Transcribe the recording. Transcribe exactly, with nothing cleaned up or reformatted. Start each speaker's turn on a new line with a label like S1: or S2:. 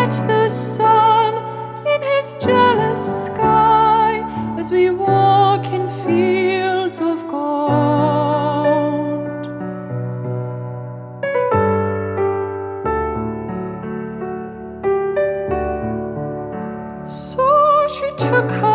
S1: fight the sun in his jealous sky as we walk in fields of gold. So she took her